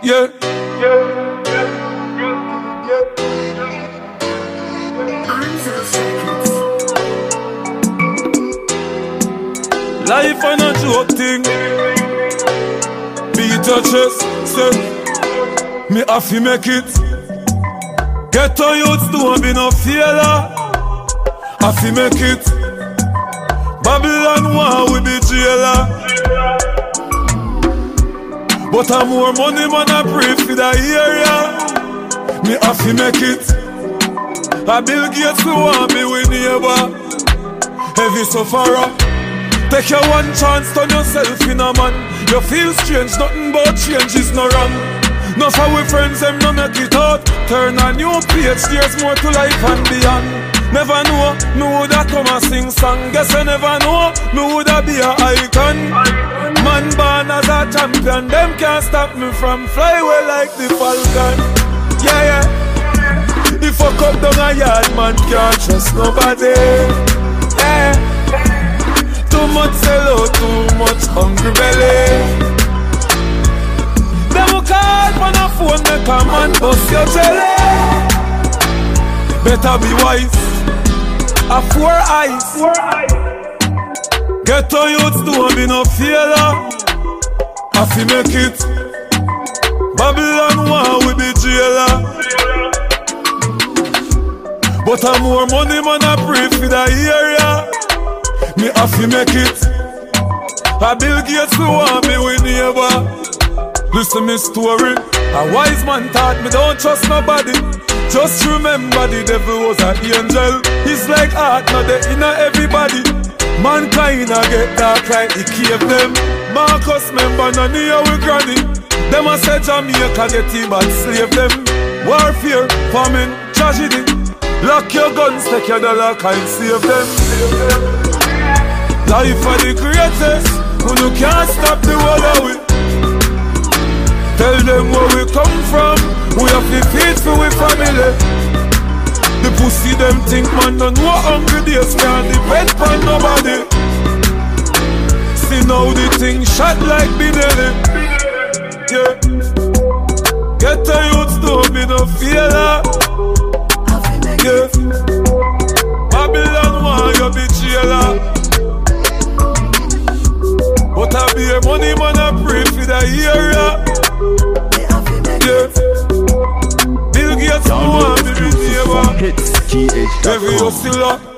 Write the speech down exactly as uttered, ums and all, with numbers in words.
Yeah. Life ain't a joke thing. Beat your chest, say me have to make it. Get to youths, don't be no failure. Have to make it. Babylon want we be jailer. But I'm more money man I pray for the area. Me have to make it. I Bill Gates who want me with neighbor. Heavy sufferer. Take your one chance, turn yourself in a man. You feel strange, nothing but change is no wrong. No for we friends, them no make it out. Turn a new page, there's more to life and beyond. Never know, me woulda come and sing song. Guess I never know, me woulda be a icon. Man born as a champion, them can't stop me from fly away like the falcon. Yeah, yeah. If I come down a yard, man can't trust nobody. Yeah. Too much sell out, too much hungry belly. Them who call on a phone, make a man bust your jelly. Better be wise, a four eyes. Get to youths, don't be no failure. Have to make it. Babylon want we be jailer. But I'm more money man I pray for the area. Me have to make it. A Bill Gates who want me with neighbor. Listen me story. A wise man taught me don't trust nobody. Just remember the devil was an angel. He's like art, not the inner everybody. Mankind a get dark like the cave them. Marcus member none of we granny. Them a say Jamaica get him bad slave them. Warfare, famine, tragedy. Lock your guns, take your dollar, can't save them. Life for the greatest, who no can't stop the world of it. Tell them where we come from, we have to feed for we family. The pussy them think man don't know hungry days can't depend on nobody. See now the thing shot like Binelli. Yeah. Get the youths, don't be no failure. Yeah. Babylon want you be jailer. But I be a money man I pray for the area. Yeah. Bill Gates want me be neighbor. Every hustler